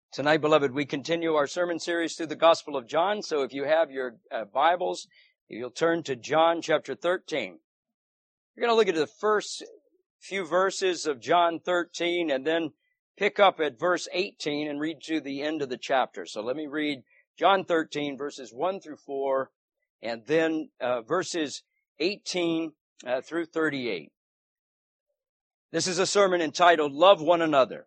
Tonight, beloved, we continue our sermon series through the Gospel of John. So if you have your Bibles, you'll turn to John chapter 13. We're going to look at the first few verses of John 13 and then pick up at verse 18 and read to the end of the chapter. So let me read John 13, verses 1 through 4, and then verses 18 through 38. This is a sermon entitled, Love One Another.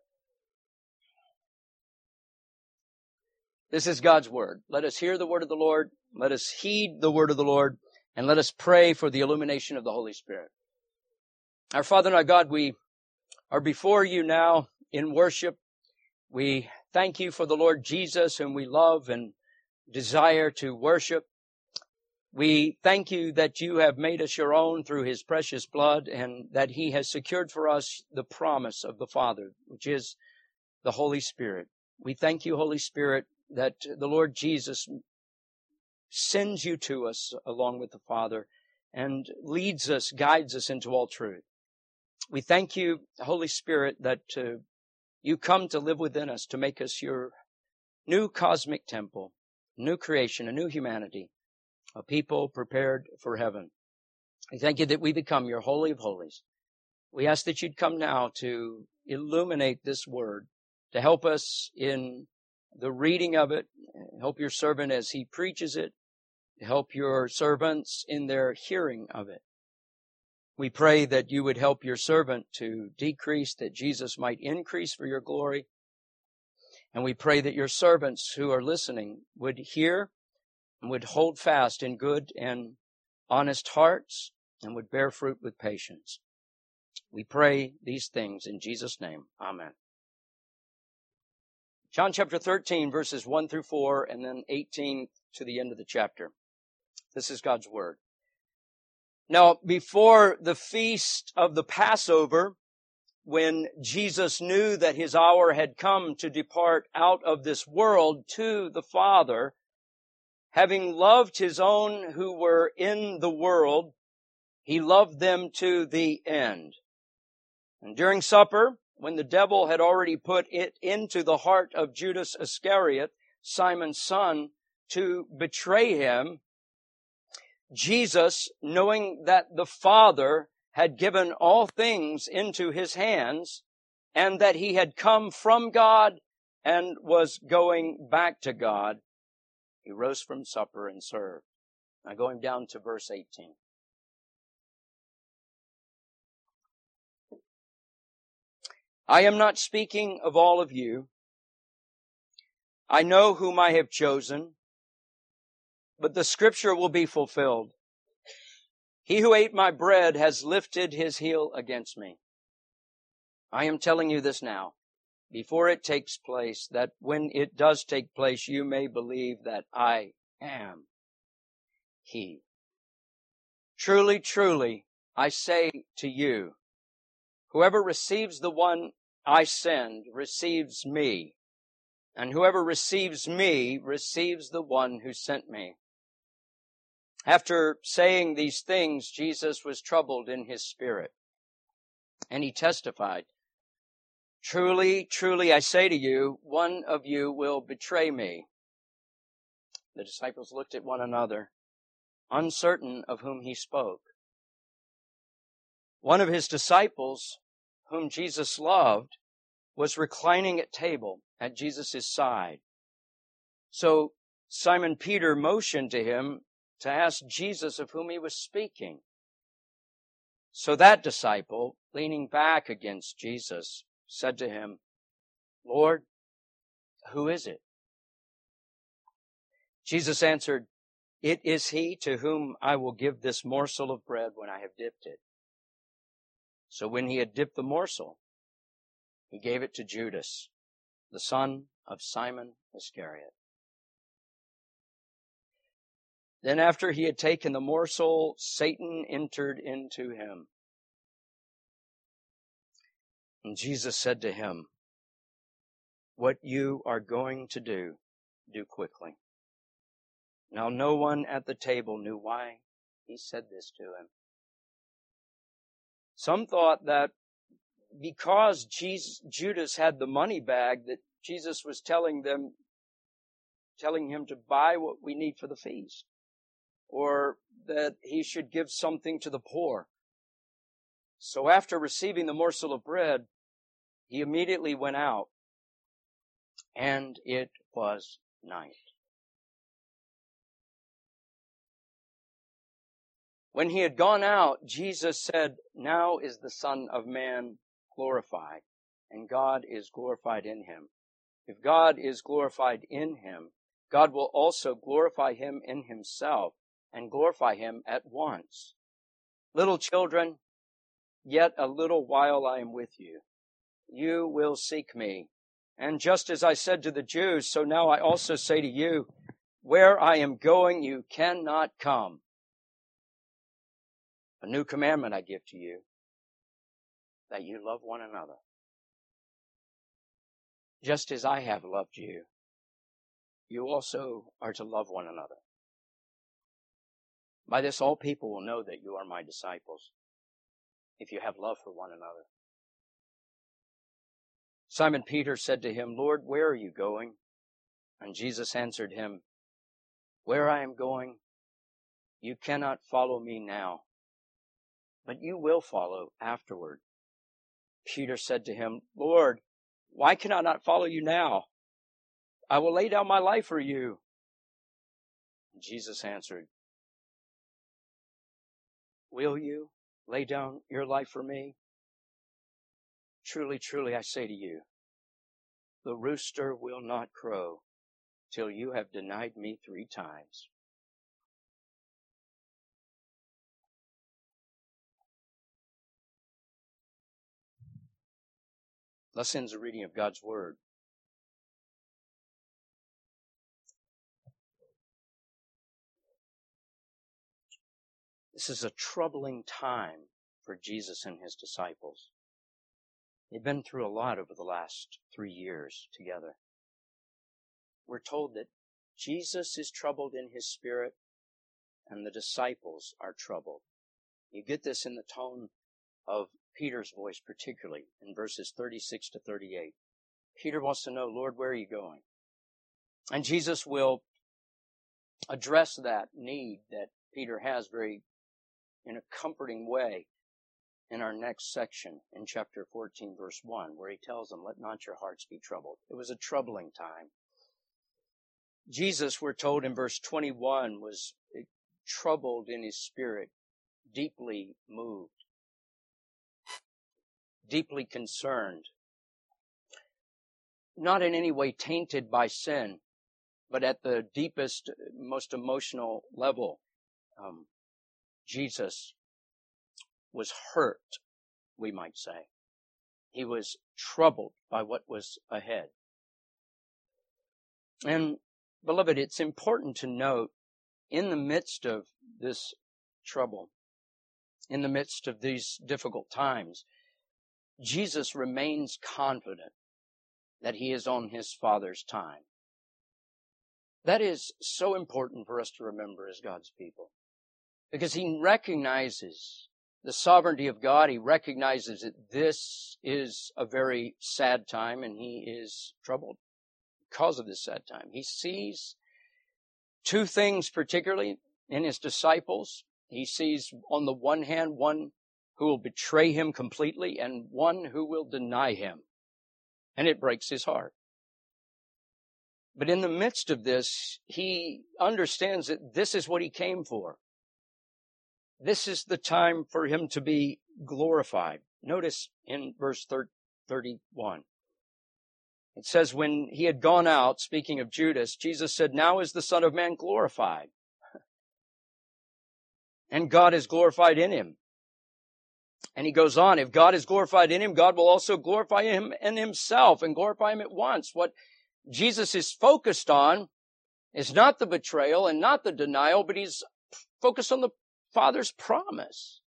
This is God's Word. Let us hear the Word of the Lord. Let us heed the Word of the Lord. And let us pray for the illumination of the Holy Spirit. Our Father and our God, we are before you now in worship. We thank you for the Lord Jesus, whom we love and desire to worship. We thank you that you have made us your own through his precious blood, and that he has secured for us the promise of the Father, which is the Holy Spirit. We thank you, Holy Spirit, that the Lord Jesus sends you to us along with the Father and leads us, guides us into all truth. We thank you, Holy Spirit, that you come to live within us to make us your new cosmic temple, new creation, a new humanity, a people prepared for heaven. We thank you that we become your Holy of Holies. We ask that you'd come now to illuminate this word, to help us in the reading of it, help your servant as he preaches it, help your servants in their hearing of it. We pray that you would help your servant to decrease, that Jesus might increase for your glory. And we pray that your servants who are listening would hear and would hold fast in good and honest hearts and would bear fruit with patience. We pray these things in Jesus' name. Amen. John chapter 13, verses 1 through 4, and then 18 to the end of the chapter. This is God's Word. Now, before the feast of the Passover, when Jesus knew that his hour had come to depart out of this world to the Father, having loved his own who were in the world, he loved them to the end. And during supper, when the devil had already put it into the heart of Judas Iscariot, Simon's son, to betray him, Jesus, knowing that the Father had given all things into his hands, and that he had come from God and was going back to God, he rose from supper and served. Now going down to verse 18. I am not speaking of all of you. I know whom I have chosen, but the scripture will be fulfilled. He who ate my bread has lifted his heel against me. I am telling you this now, before it takes place, that when it does take place, you may believe that I am he. Truly, truly, I say to you, whoever receives the one I send receives me, and whoever receives me receives the one who sent me. After saying these things, Jesus was troubled in his spirit, and he testified, Truly, truly, I say to you, one of you will betray me. The disciples looked at one another, uncertain of whom he spoke. One of his disciples, whom Jesus loved, was reclining at table at Jesus' side. So Simon Peter motioned to him to ask Jesus of whom he was speaking. So that disciple, leaning back against Jesus, said to him, Lord, who is it? Jesus answered, It is he to whom I will give this morsel of bread when I have dipped it. So when he had dipped the morsel, he gave it to Judas, the son of Simon Iscariot. Then after he had taken the morsel, Satan entered into him. And Jesus said to him, What you are going to do, do quickly. Now no one at the table knew why he said this to him. Some thought that because Judas had the money bag, that Jesus was telling him to buy what we need for the feast, or that he should give something to the poor. So after receiving the morsel of bread, he immediately went out, and it was night. When he had gone out, Jesus said, "Now is the Son of Man glorified, and God is glorified in him. If God is glorified in him, God will also glorify him in himself, and glorify him at once. Little children, yet a little while I am with you. You will seek me. And just as I said to the Jews, so now I also say to you, where I am going, you cannot come. A new commandment I give to you, that you love one another. Just as I have loved you, you also are to love one another. By this all people will know that you are my disciples, if you have love for one another." Simon Peter said to him, "Lord, where are you going?" And Jesus answered him, "Where I am going, you cannot follow me now, but you will follow afterward." Peter said to him, "Lord, why can I not follow you now? I will lay down my life for you." And Jesus answered, "Will you lay down your life for me? Truly, truly, I say to you, the rooster will not crow till you have denied me 3 times. Thus ends the reading of God's Word. This is a troubling time for Jesus and his disciples. They've been through a lot over the last 3 years together. We're told that Jesus is troubled in his spirit and the disciples are troubled. You get this in the tone of Peter's voice, particularly in verses 36 to 38. Peter wants to know, "Lord, where are you going?" And Jesus will address that need that Peter has in a comforting way in our next section in chapter 14, verse 1, where he tells them, "Let not your hearts be troubled." It was a troubling time. Jesus, we're told in verse 21, was troubled in his spirit, deeply moved, deeply concerned, not in any way tainted by sin, but at the deepest, most emotional level, Jesus was hurt, we might say. He was troubled by what was ahead. And, beloved, it's important to note, in the midst of this trouble, in the midst of these difficult times, Jesus remains confident that he is on his Father's time. That is so important for us to remember as God's people, because he recognizes the sovereignty of God. He recognizes that this is a very sad time, and he is troubled because of this sad time. He sees 2 things particularly in his disciples. He sees, on the one hand, one who will betray him completely and one who will deny him. And it breaks his heart. But in the midst of this, he understands that this is what he came for. This is the time for him to be glorified. Notice in verse 31. It says, when he had gone out, speaking of Judas, Jesus said, "Now is the Son of Man glorified, and God is glorified in him." And he goes on, if God is glorified in him, God will also glorify him in himself and glorify him at once. What Jesus is focused on is not the betrayal and not the denial, but he's focused on the Father's promise.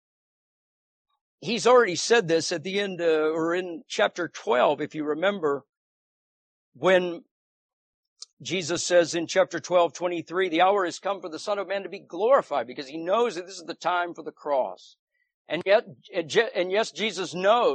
He's already said this at the end, or in chapter 12, if you remember, when Jesus says in chapter 12:23, "The hour has come for the Son of Man to be glorified," because he knows that this is the time for the cross. And yes, Jesus knows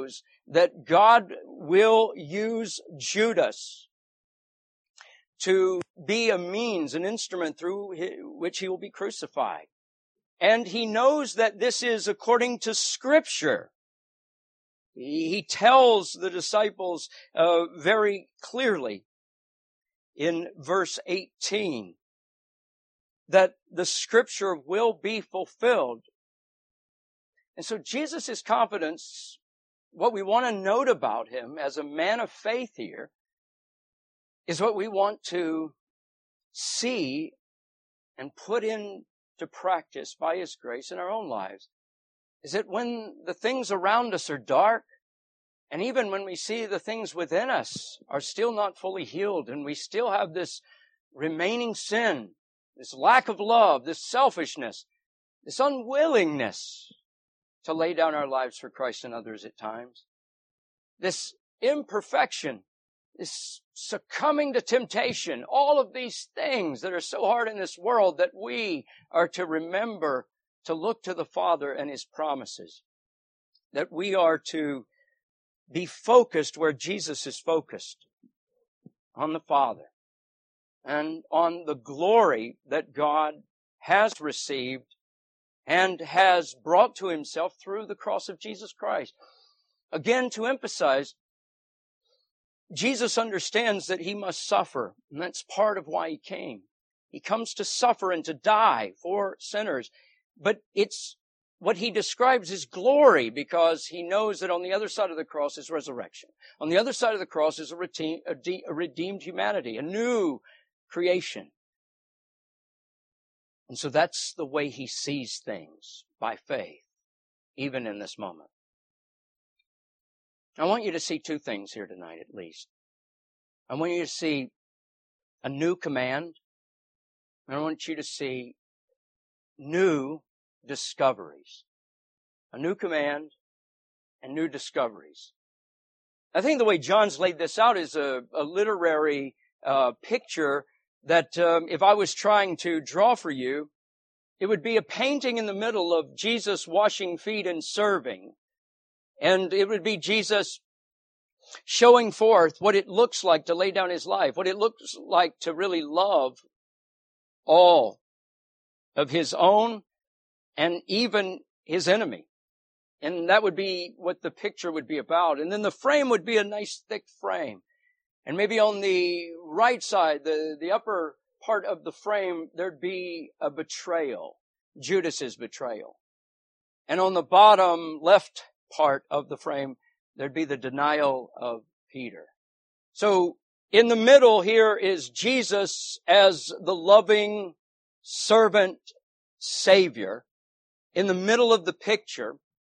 that God will use Judas to be a means, an instrument through which he will be crucified. And he knows that this is according to Scripture. He tells the disciples very clearly in verse 18 that the Scripture will be fulfilled. And so Jesus' confidence, what we want to note about him as a man of faith here, is what we want to see and put into practice by His grace in our own lives. Is that when the things around us are dark, and even when we see the things within us are still not fully healed, and we still have this remaining sin, this lack of love, this selfishness, this unwillingness to lay down our lives for Christ and others at times, this imperfection, this succumbing to temptation, all of these things that are so hard in this world, that we are to remember to look to the Father and His promises, that we are to be focused where Jesus is focused, on the Father and on the glory that God has received and has brought to Himself through the cross of Jesus Christ. Again, to emphasize, Jesus understands that He must suffer, and that's part of why He came. He comes to suffer and to die for sinners. But it's what He describes as glory, because He knows that on the other side of the cross is resurrection. On the other side of the cross is a redeemed humanity, a new creation. And so that's the way He sees things, by faith, even in this moment. I want you to see two things here tonight, at least. I want you to see a new command, and I want you to see new discoveries. A new command and new discoveries. I think the way John's laid this out is a literary picture that if I was trying to draw for you, it would be a painting in the middle of Jesus washing feet and serving. And it would be Jesus showing forth what it looks like to lay down His life, what it looks like to really love all of His own and even His enemy. And that would be what the picture would be about. And then the frame would be a nice thick frame. And maybe on the right side, the upper part of the frame, there'd be a betrayal, Judas's betrayal. And on the bottom left part of the frame, there'd be the denial of Peter. So in the middle here is Jesus as the loving servant Savior. In the middle of the picture,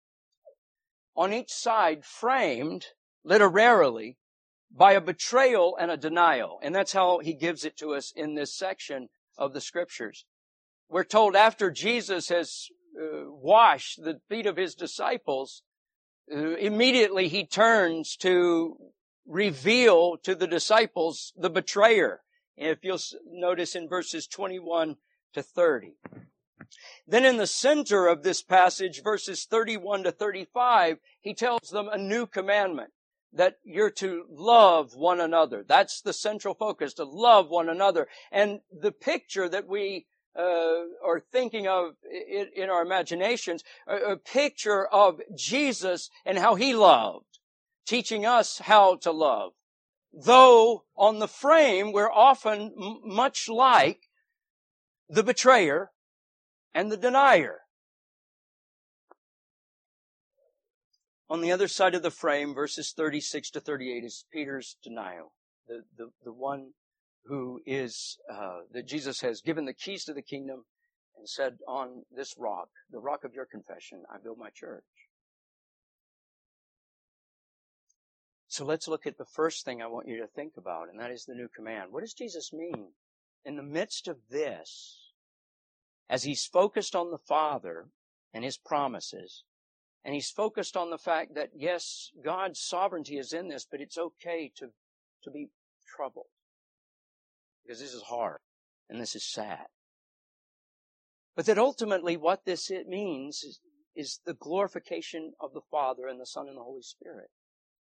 on each side framed literarily by a betrayal and a denial. And that's how He gives it to us in this section of the Scriptures. We're told after Jesus has washed the feet of His disciples, immediately He turns to reveal to the disciples the betrayer. If you'll notice in verses 21 to 30. Then in the center of this passage, verses 31 to 35, He tells them a new commandment, that you're to love one another. That's the central focus, to love one another. And the picture that we are thinking of in our imaginations, a picture of Jesus and how He loved, teaching us how to love. Though on the frame, we're often much like the betrayer and the denier. On the other side of the frame, verses 36 to 38, is Peter's denial. The one who is, that Jesus has given the keys to the kingdom and said, on this rock, the rock of your confession, I build my church. So let's look at the first thing I want you to think about, and that is the new command. What does Jesus mean? In the midst of this, as He's focused on the Father and His promises, and He's focused on the fact that, yes, God's sovereignty is in this, but it's okay to be troubled. Because this is hard, and this is sad. But that ultimately what this means is the glorification of the Father and the Son and the Holy Spirit.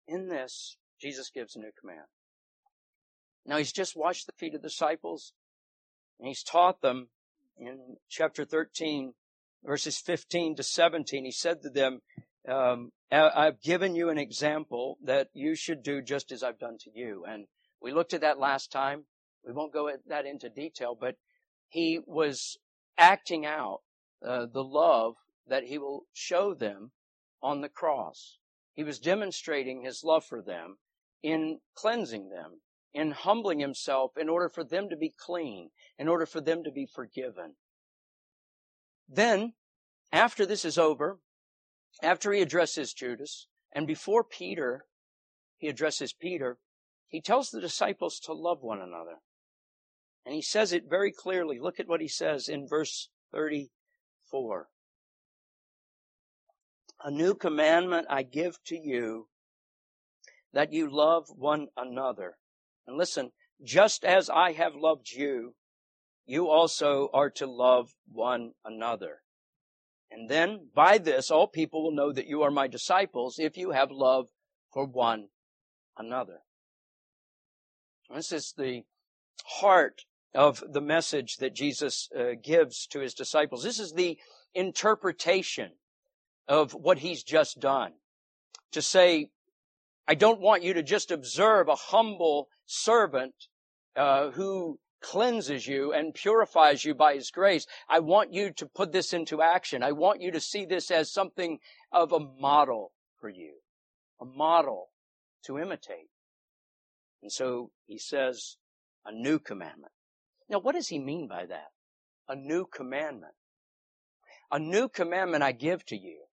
in this, Jesus gives a new command. Now, he's just washed the feet of the disciples, and he's taught them in chapter 13, verses 15 to 17. He said to them, I've given you an example that you should do just as I've done to you. And we looked at that last time. We won't go at that into detail, but he was acting out the love that he will show them on the cross. He was demonstrating his love for them in cleansing them, in humbling himself in order for them to be clean, in order for them to be forgiven. Then, after this is over, after he addresses Judas, and before he addresses Peter, he tells the disciples to love one another. And he says it very clearly. Look at what he says in verse 34. A new commandment I give to you, that you love one another. And listen, just as I have loved you, you also are to love one another. And then, by this, all people will know that you are my disciples if you have love for one another. This is the heart of the message that Jesus gives to his disciples. This is the interpretation of what he's just done. To say, I don't want you to just observe a humble servant who cleanses you and purifies you by his grace. I want you to put this into action. I want you to see this as something of a model for you, a model to imitate. And so he says, a new commandment. Now, what does he mean by that? A new commandment. A new commandment I give to you.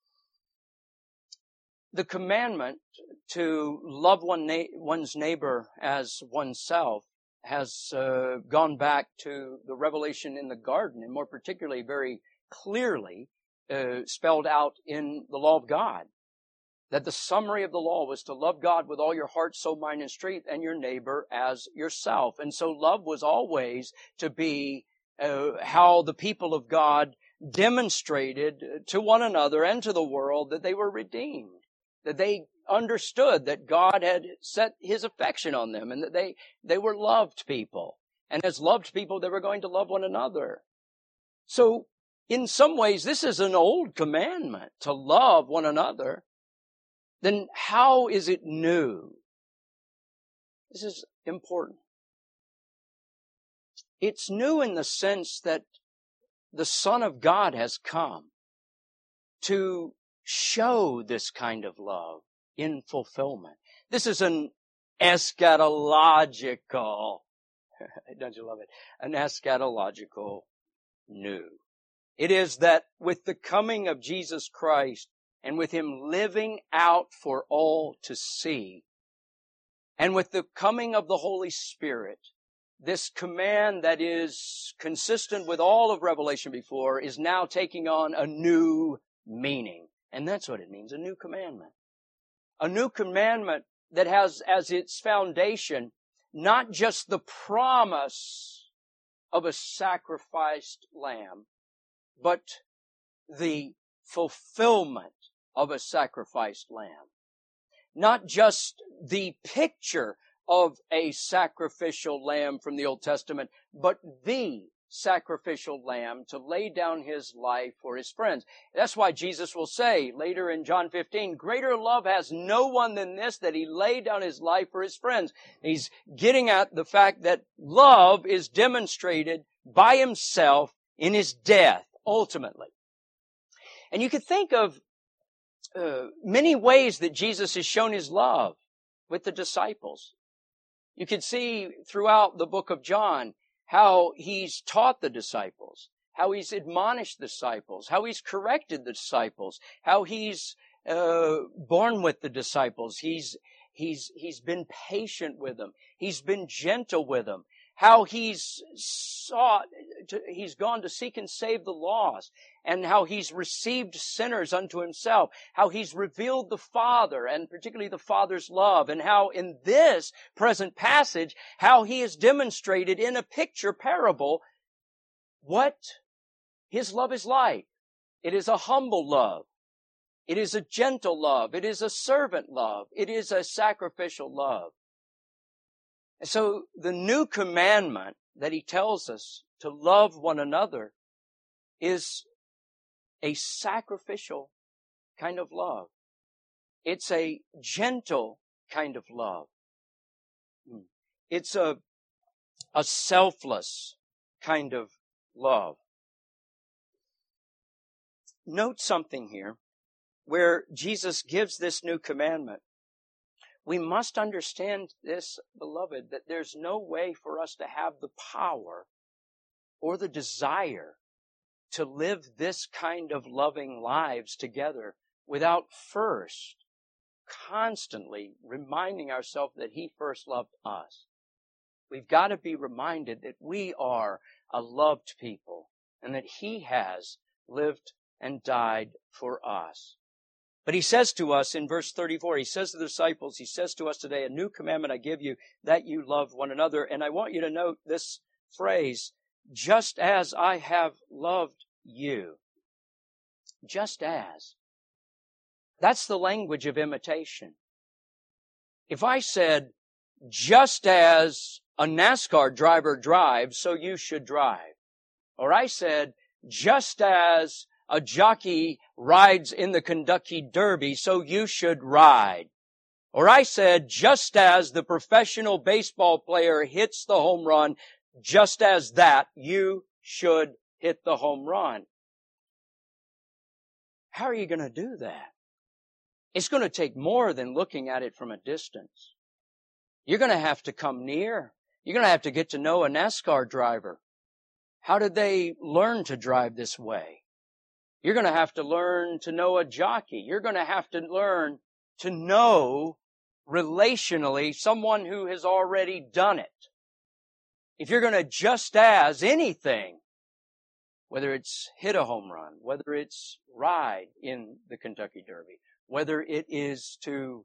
The commandment to love one's neighbor as oneself has gone back to the revelation in the garden, and more particularly very clearly spelled out in the law of God. That the summary of the law was to love God with all your heart, soul, mind, and strength, and your neighbor as yourself. And so love was always to be how the people of God demonstrated to one another and to the world that they were redeemed. That they understood that God had set his affection on them and that they were loved people. And as loved people, they were going to love one another. So in some ways, this is an old commandment to love one another. Then how is it new? This is important. It's new in the sense that the Son of God has come to show this kind of love in fulfillment. This is an eschatological, don't you love it? An eschatological new. It is that with the coming of Jesus Christ and with him living out for all to see, and with the coming of the Holy Spirit, this command that is consistent with all of Revelation before is now taking on a new meaning. And that's what it means, a new commandment. A new commandment that has as its foundation not just the promise of a sacrificed lamb, but the fulfillment of a sacrificed lamb. Not just the picture of a sacrificial lamb from the Old Testament, but the sacrificial lamb to lay down his life for his friends. That's why Jesus will say later in John 15, greater love has no one than this, that he laid down his life for his friends. He's getting at the fact that love is demonstrated by himself in his death, ultimately. And you could think of many ways that Jesus has shown his love with the disciples. You could see throughout the book of John how he's taught the disciples, how he's admonished the disciples, how he's corrected the disciples, how he's borne with the disciples. He's been patient with them. He's been gentle with them. How he's gone to seek and save the lost, and how he's received sinners unto himself, how he's revealed the Father, and particularly the Father's love, and how in this present passage, how he has demonstrated in a picture parable what his love is like. It is a humble love. It is a gentle love. It is a servant love. It is a sacrificial love. And so the new commandment that he tells us to love one another is a sacrificial kind of love. It's a gentle kind of love. It's a selfless kind of love. Note something here. Where Jesus gives this new commandment, we must understand this, beloved, that there's no way for us to have the power or the desire to live this kind of loving lives together without first constantly reminding ourselves that He first loved us. We've got to be reminded that we are a loved people and that He has lived and died for us. But He says to us in verse 34, He says to the disciples, He says to us today, a new commandment I give you, that you love one another. And I want you to note this phrase, just as I have loved you. Just as. That's the language of imitation. If I said, just as a NASCAR driver drives, so you should drive. Or I said, just as a jockey rides in the Kentucky Derby, so you should ride. Or I said, just as the professional baseball player hits the home run, just as that, you should hit the home run. How are you going to do that? It's going to take more than looking at it from a distance. You're going to have to come near. You're going to have to get to know a NASCAR driver. How did they learn to drive this way? You're going to have to learn to know a jockey. You're going to have to learn to know relationally someone who has already done it. If you're going to just as anything, whether it's hit a home run, whether it's ride in the Kentucky Derby, whether it is to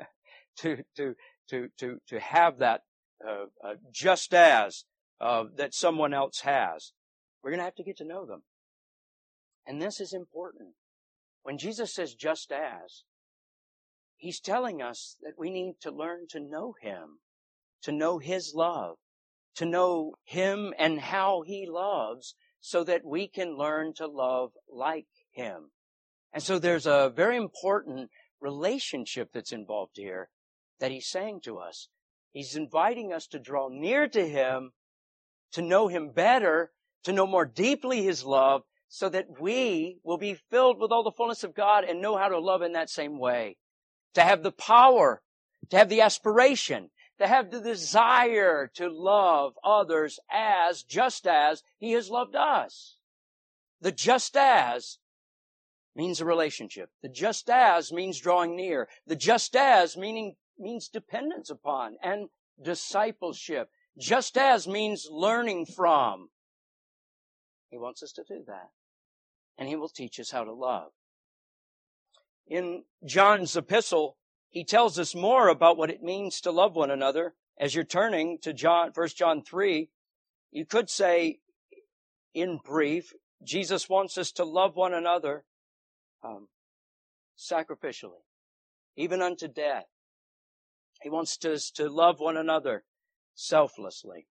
have that just as that someone else has, we're going to have to get to know them. And this is important. When Jesus says just as, He's telling us that we need to learn to know Him, to know His love, to know Him and how He loves, so that we can learn to love like Him. And so there's a very important relationship that's involved here that He's saying to us. He's inviting us to draw near to Him, to know Him better, to know more deeply His love, so that we will be filled with all the fullness of God and know how to love in that same way. To have the power, to have the aspiration, to have the desire to love others just as He has loved us. The just as means a relationship. The just as means drawing near. The just as means dependence upon and discipleship. Just as means learning from. He wants us to do that. And He will teach us how to love. In John's epistle, he tells us more about what it means to love one another. As you're turning to 1 John 3, you could say, in brief, Jesus wants us to love one another sacrificially, even unto death. He wants us to love one another selflessly.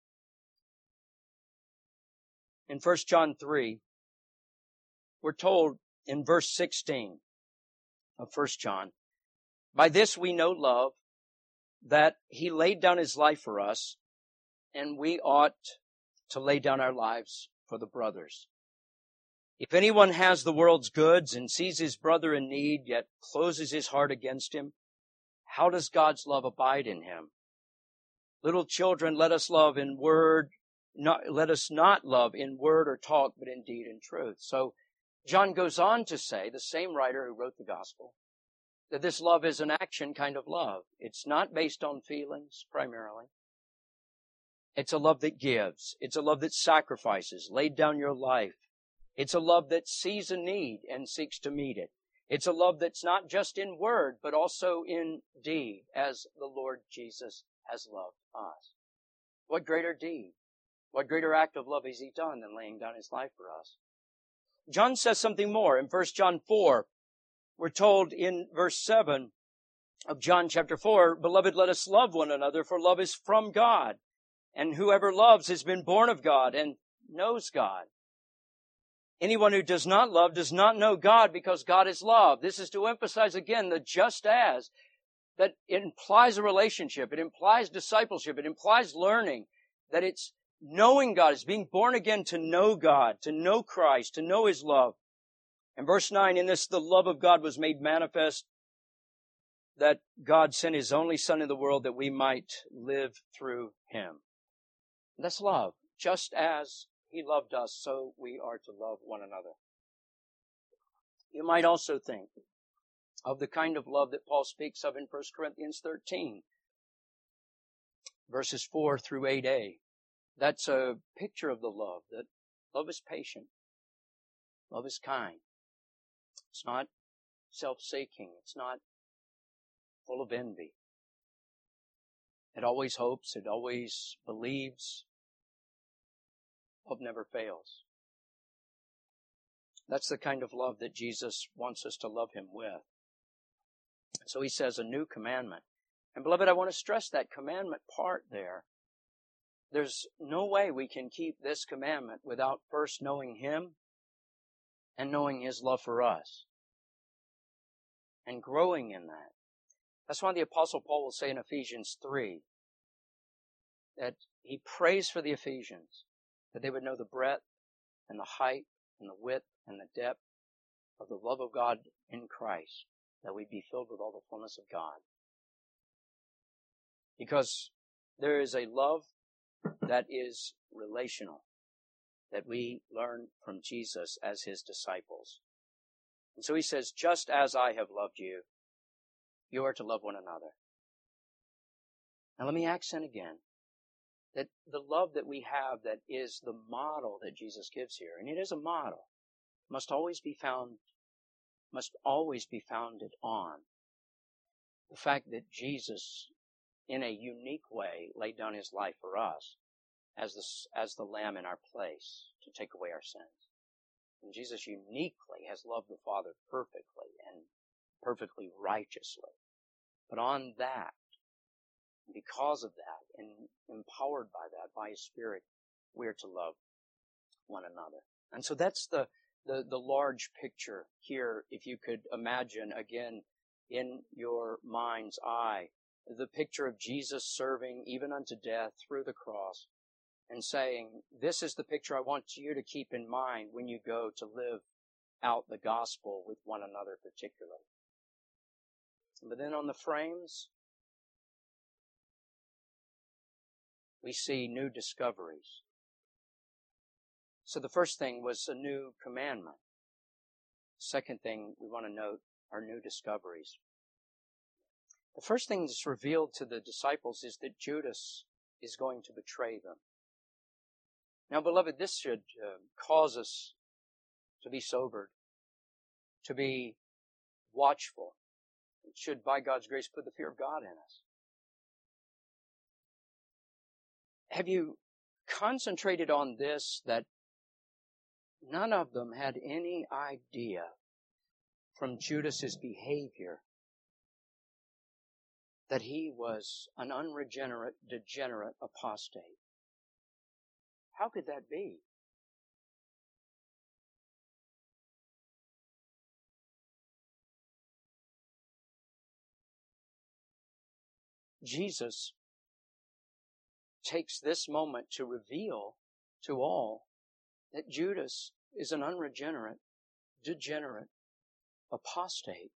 In 1 John 3, we're told in verse 16 of 1 John, by this we know love, that He laid down His life for us, and we ought to lay down our lives for the brothers. If anyone has the world's goods and sees his brother in need, yet closes his heart against him, how does God's love abide in him? Little children, let us love in word, let us not love in word or talk, but in deed and truth. So John goes on to say, the same writer who wrote the gospel, that this love is an action kind of love. It's not based on feelings primarily. It's a love that gives. It's a love that sacrifices, laid down your life. It's a love that sees a need and seeks to meet it. It's a love that's not just in word, but also in deed, as the Lord Jesus has loved us. What greater deed? What greater act of love has He done than laying down His life for us? John says something more in 1 John 4. We're told in verse 7 of John chapter 4, "Beloved, let us love one another, for love is from God. And whoever loves has been born of God and knows God. Anyone who does not love does not know God, because God is love." This is to emphasize again the just as, that it implies a relationship. It implies discipleship. It implies learning, that it's knowing God. It's being born again to know God, to know Christ, to know His love. In verse 9, "In this the love of God was made manifest, that God sent His only Son in the world that we might live through Him." That's love. Just as He loved us, so we are to love one another. You might also think of the kind of love that Paul speaks of in 1 Corinthians 13, verses 4 through 8a. That's a picture of the love, that love is patient. Love is kind. It's not self-seeking. It's not full of envy. It always hopes. It always believes. Love never fails. That's the kind of love that Jesus wants us to love Him with. So He says, "A new commandment." And beloved, I want to stress that commandment part there. There's no way we can keep this commandment without first knowing Him and knowing His love for us and growing in that. That's why the Apostle Paul will say in Ephesians 3 that he prays for the Ephesians, that they would know the breadth and the height and the width and the depth of the love of God in Christ, that we'd be filled with all the fullness of God. Because there is a love that is relational, that we learn from Jesus as His disciples. And so He says, "Just as I have loved you, you are to love one another." Now let me accent again that the love that we have, that is the model that Jesus gives here, and it is a model, must always be founded on the fact that Jesus, in a unique way, laid down His life for us as the Lamb in our place to take away our sins. And Jesus uniquely has loved the Father perfectly and perfectly righteously. But on that, because of that, and empowered by that, by His Spirit, we are to love one another. And so that's the large picture here, if you could imagine again in your mind's eye, the picture of Jesus serving even unto death through the cross and saying, "This is the picture I want you to keep in mind when you go to live out the gospel with one another particularly." But then on the frames, we see new discoveries. So the first thing was a new commandment. Second thing we want to note are new discoveries. The first thing that's revealed to the disciples is that Judas is going to betray them. Now, beloved, this should cause us to be sobered, to be watchful. It should, by God's grace, put the fear of God in us. Have you concentrated on this, that none of them had any idea from Judas's behavior that he was an unregenerate, degenerate apostate? How could that be? Jesus takes this moment to reveal to all that Judas is an unregenerate, degenerate apostate.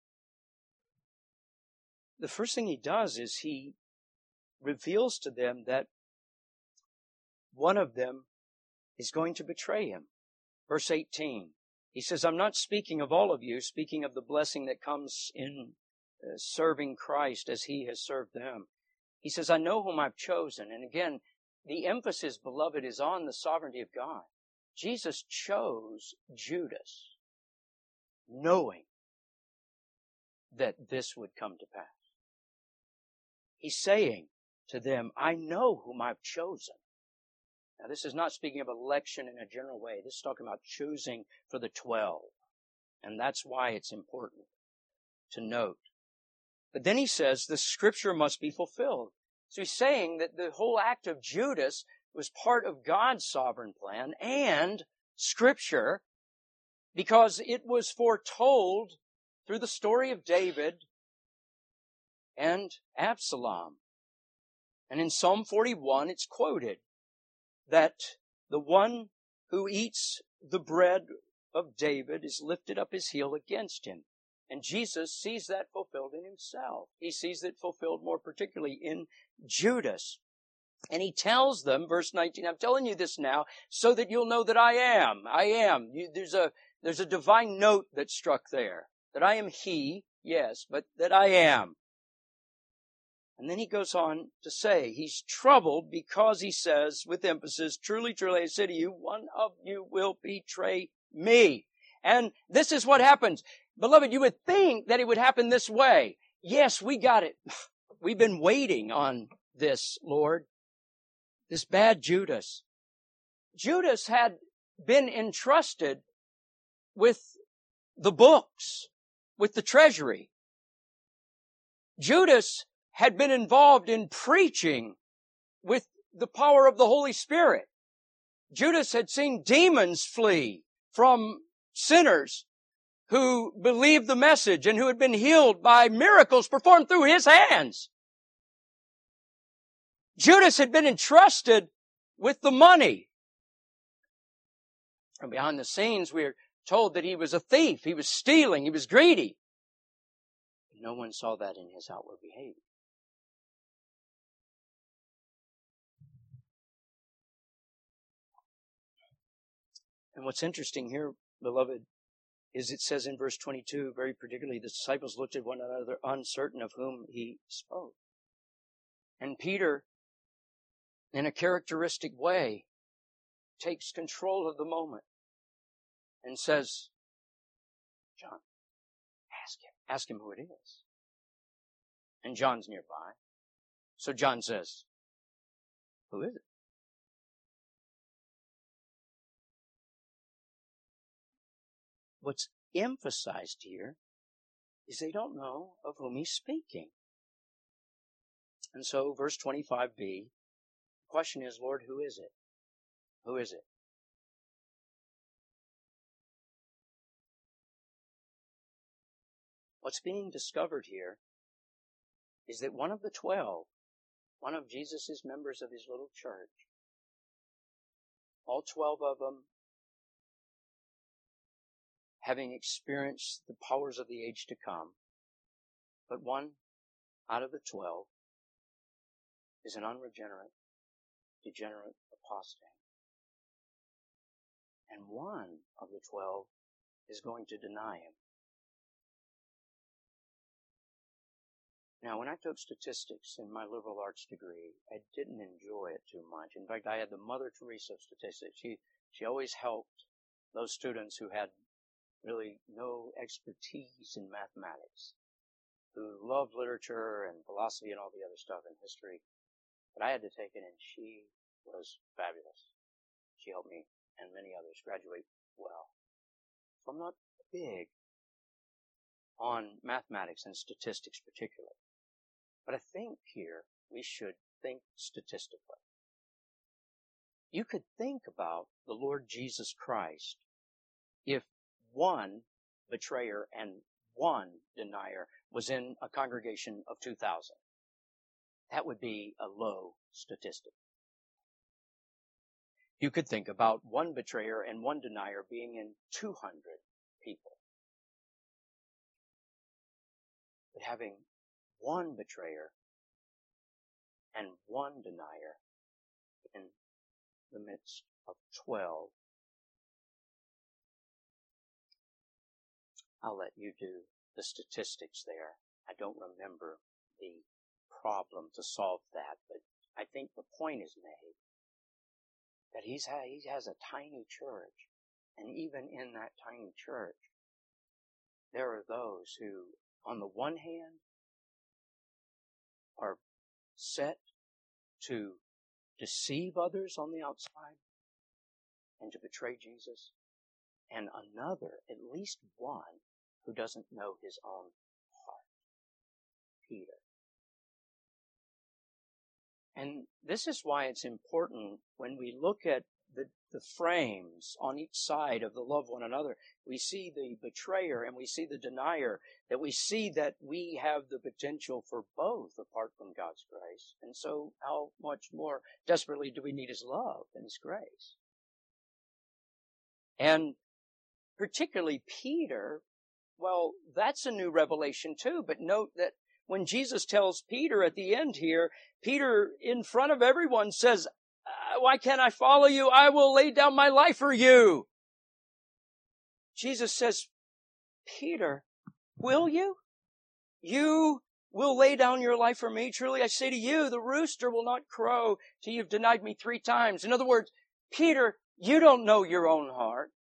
The first thing He does is He reveals to them that one of them is going to betray Him. Verse 18, He says, "I'm not speaking of all of you," speaking of the blessing that comes in serving Christ as He has served them. He says, "I know whom I've chosen." And again, the emphasis, beloved, is on the sovereignty of God. Jesus chose Judas, knowing that this would come to pass. He's saying to them, "I know whom I've chosen." Now, this is not speaking of election in a general way. This is talking about choosing for the 12. And that's why it's important. to note. But then he says the scripture must be fulfilled. So he's saying that the whole act of Judas was part of God's sovereign plan and scripture, because it was foretold through the story of David and Absalom. And in Psalm 41, it's quoted that the one who eats the bread of David is lifted up his heel against him. And Jesus sees that fulfilled in himself. He sees it fulfilled more particularly in Judas. And he tells them, verse 19, I'm telling you this now so that you'll know that I am. I am. There's a divine note that struck there. That I am he, yes, but that I am. And then he goes on to say, he's troubled because he says, with emphasis, truly, truly, I say to you, one of you will betray me. And this is what happens. Beloved, you would think that it would happen this way. Yes, we got it. We've been waiting on this, Lord. This bad Judas. Judas had been entrusted with the books, with the treasury. Judas had been involved in preaching with the power of the Holy Spirit. Judas had seen demons flee from sinners who believed the message and who had been healed by miracles performed through his hands. Judas had been entrusted with the money. And behind the scenes, we're told that he was a thief, he was stealing, he was greedy. No one saw that in his outward behavior. And what's interesting here, beloved, is it says in verse 22, very particularly, the disciples looked at one another uncertain of whom he spoke. And Peter, in a characteristic way, takes control of the moment and says, John, ask him who it is. And John's nearby. So John says, who is it? What's emphasized here is they don't know of whom he's speaking. And so, verse 25b, the question is, Lord, who is it? Who is it? What's being discovered here is that one of the 12, one of Jesus' members of his little church, all 12 of them, having experienced the powers of the age to come, but one out of the 12 is an unregenerate, degenerate apostate. And one of the 12 is going to deny him. Now, when I took statistics in my liberal arts degree, I didn't enjoy it too much. In fact, I had the Mother Teresa of statistics. She always helped those students who had really no expertise in mathematics, who loved literature and philosophy and all the other stuff in history. But I had to take it, and she was fabulous. She helped me and many others graduate well. So I'm not big on mathematics and statistics particularly. But I think here we should think statistically. You could think about the Lord Jesus Christ if one betrayer and one denier was in a congregation of 2,000. That would be a low statistic. You could think about one betrayer and one denier being in 200 people. But having one betrayer and one denier in the midst of 12, I'll let you do the statistics there. I don't remember the problem to solve that, but I think the point is made that he has a tiny church, and even in that tiny church, there are those who, on the one hand, are set to deceive others on the outside and to betray Jesus, and another, at least one, who doesn't know his own Peter. And this is why it's important when we look at the frames on each side of the love one another. We see the betrayer and we see the denier, that we see that we have the potential for both apart from God's grace. And so how much more desperately do we need His love and His grace? And particularly Peter, well, that's a new revelation too. But note that when Jesus tells Peter at the end here, Peter in front of everyone says, why can't I follow you? I will lay down my life for you. Jesus says, Peter, will you? You will lay down your life for me? Truly I say to you, the rooster will not crow till you've denied me 3 times. In other words, Peter, you don't know your own heart.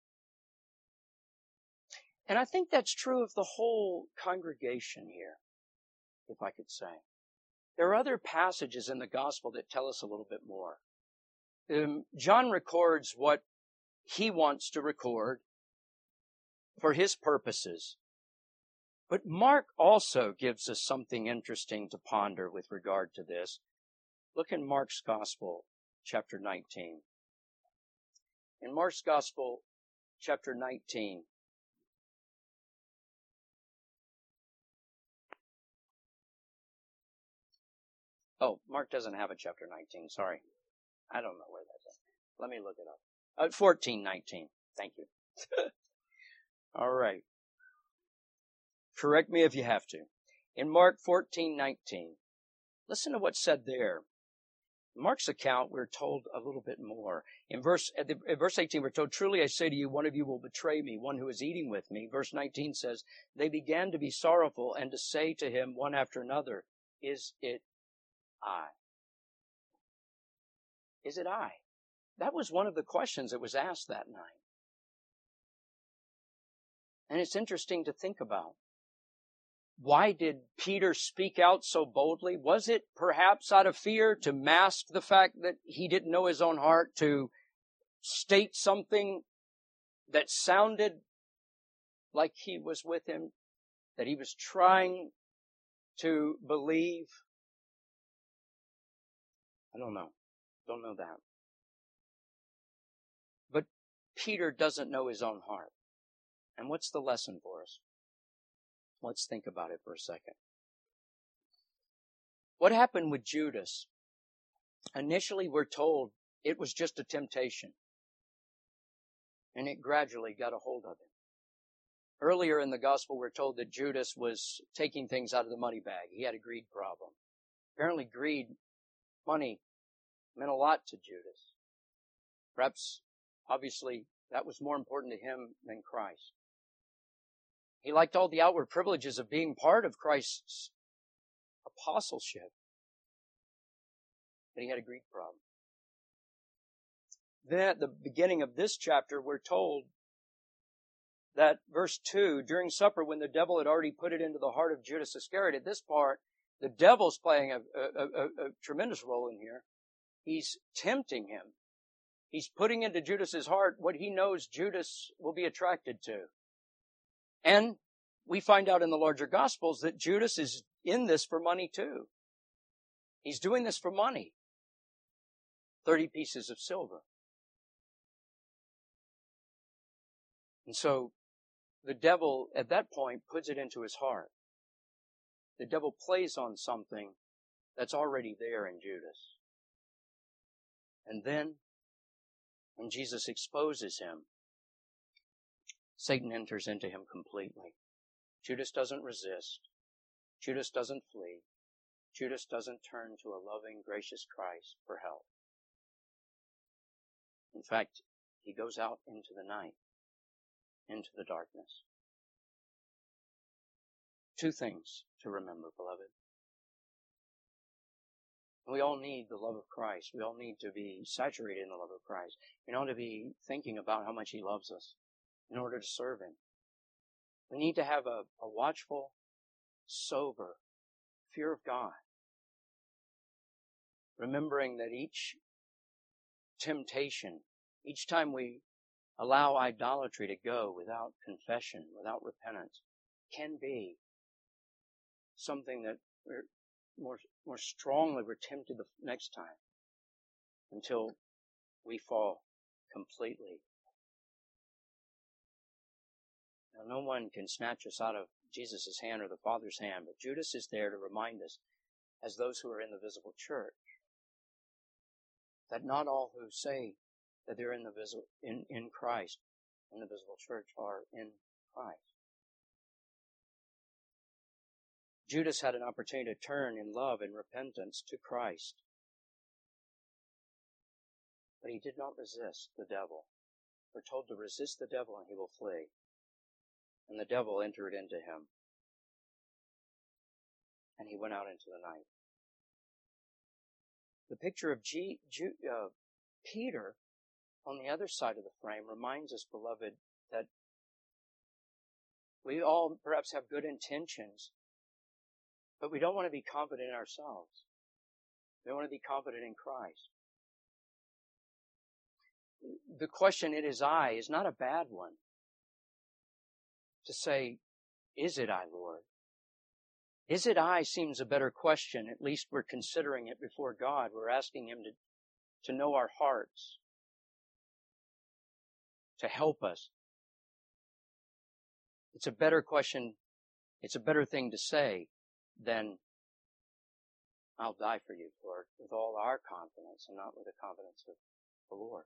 And I think that's true of the whole congregation here, if I could say. There are other passages in the gospel that tell us a little bit more. John records what he wants to record for his purposes. But Mark also gives us something interesting to ponder with regard to this. Look in Mark's Gospel, chapter 19. In Mark's Gospel, chapter 19, oh, Mark doesn't have a chapter 19, sorry. I don't know where that's at. Let me look it up. 14:19. Thank you. All right. Correct me if you have to. In Mark 14:19, listen to what's said there. In Mark's account, we're told a little bit more. In verse 18, we're told, truly I say to you, one of you will betray me, one who is eating with me. Verse 19 says, they began to be sorrowful and to say to him one after another, is it I? Is it I? That was one of the questions that was asked that night. And it's interesting to think about. Why did Peter speak out so boldly? Was it perhaps out of fear to mask the fact that he didn't know his own heart, to state something that sounded like he was with him, that he was trying to believe? I don't know. Don't know that. But Peter doesn't know his own heart. And what's the lesson for us? Let's think about it for a second. What happened with Judas? Initially, we're told it was just a temptation. And it gradually got a hold of him. Earlier in the gospel, we're told that Judas was taking things out of the money bag. He had a greed problem. Apparently, greed, money, meant a lot to Judas. Perhaps, obviously, that was more important to him than Christ. He liked all the outward privileges of being part of Christ's apostleship. But he had a greed problem. Then at the beginning of this chapter, we're told that verse 2, during supper, when the devil had already put it into the heart of Judas Iscariot, at this part, the devil's playing a tremendous role in here. He's tempting him. He's putting into Judas's heart what he knows Judas will be attracted to. And we find out in the larger Gospels that Judas is in this for money too. He's doing this for money. 30 pieces of silver. And so the devil at that point puts it into his heart. The devil plays on something that's already there in Judas. And then, when Jesus exposes him, Satan enters into him completely. Judas doesn't resist. Judas doesn't flee. Judas doesn't turn to a loving, gracious Christ for help. In fact, he goes out into the night, into the darkness. 2 things to remember, beloved. We all need the love of Christ. We all need to be saturated in the love of Christ. We ought to be thinking about how much He loves us in order to serve Him. We need to have a watchful, sober fear of God. Remembering that each temptation, each time we allow idolatry to go without confession, without repentance, can be something that more strongly we're tempted the next time until we fall completely. Now, no one can snatch us out of Jesus' hand or the Father's hand, but Judas is there to remind us, as those who are in the visible church, that not all who say that they're in Christ, in the visible church, are in Christ. Judas had an opportunity to turn in love and repentance to Christ. But he did not resist the devil. We're told to resist the devil and he will flee. And the devil entered into him. And he went out into the night. The picture of Peter on the other side of the frame reminds us, beloved, that we all perhaps have good intentions, but we don't want to be confident in ourselves. We want to be confident in Christ. The question, "It is I," is not a bad one. To say, "Is it I, Lord?" "Is it I" seems a better question. At least we're considering it before God. We're asking Him to know our hearts, to help us. It's a better question. It's a better thing to say than, "I'll die for you, Lord," with all our confidence and not with the confidence of the Lord.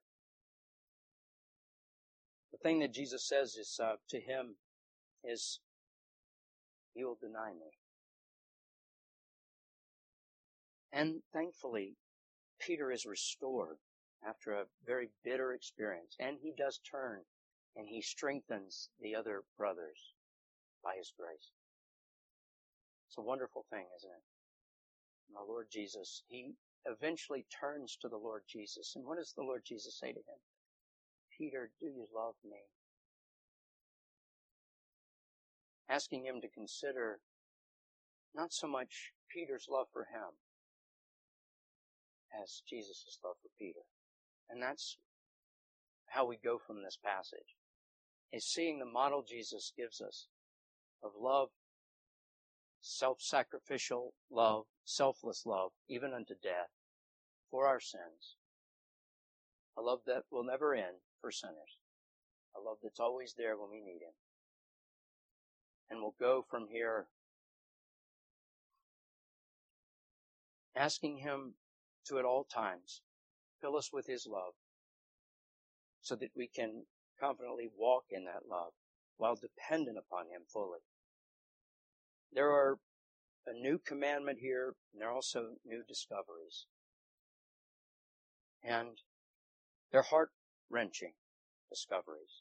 The thing that Jesus says is to him is, "You will deny me." And thankfully, Peter is restored after a very bitter experience. And he does turn and he strengthens the other brothers by His grace. It's a wonderful thing, isn't it? And the Lord Jesus, he eventually turns to the Lord Jesus. And what does the Lord Jesus say to him? "Peter, do you love me?" Asking him to consider not so much Peter's love for him as Jesus' love for Peter. And that's how we go from this passage, is seeing the model Jesus gives us of love, self-sacrificial love, selfless love, even unto death, for our sins. A love that will never end for sinners. A love that's always there when we need Him. And we'll go from here asking Him to at all times fill us with His love so that we can confidently walk in that love while dependent upon Him fully. There are a new commandment here, and there are also new discoveries. And they're heart-wrenching discoveries.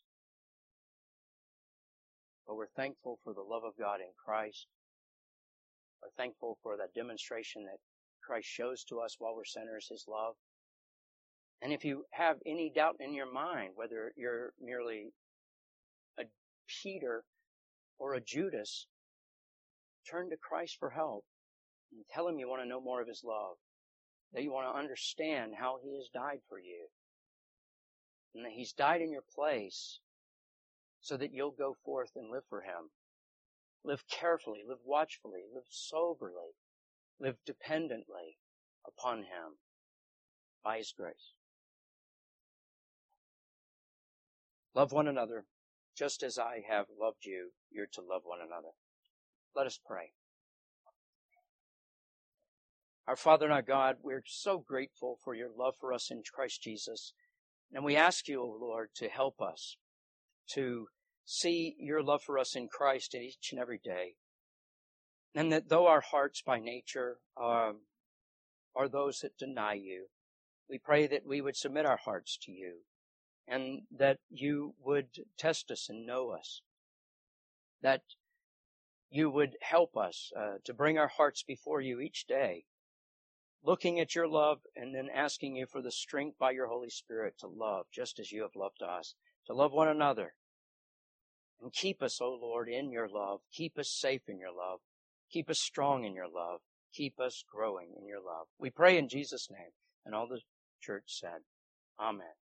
But we're thankful for the love of God in Christ. We're thankful for that demonstration that Christ shows to us while we're sinners, His love. And if you have any doubt in your mind whether you're merely a Peter or a Judas, turn to Christ for help and tell Him you want to know more of His love, that you want to understand how He has died for you, and that He's died in your place so that you'll go forth and live for Him. Live carefully, live watchfully, live soberly, live dependently upon Him by His grace. Love one another just as I have loved you. You're to love one another. Let us pray. Our Father and our God, we're so grateful for your love for us in Christ Jesus. And we ask you, O Lord, to help us to see your love for us in Christ each and every day. And that though our hearts by nature are those that deny you, we pray that we would submit our hearts to you and that you would test us and know us, that you would help us to bring our hearts before you each day, looking at your love and then asking you for the strength by your Holy Spirit to love just as you have loved us, to love one another. And keep us, O Lord, in your love. Keep us safe in your love. Keep us strong in your love. Keep us growing in your love. We pray in Jesus' name. And all the church said, Amen.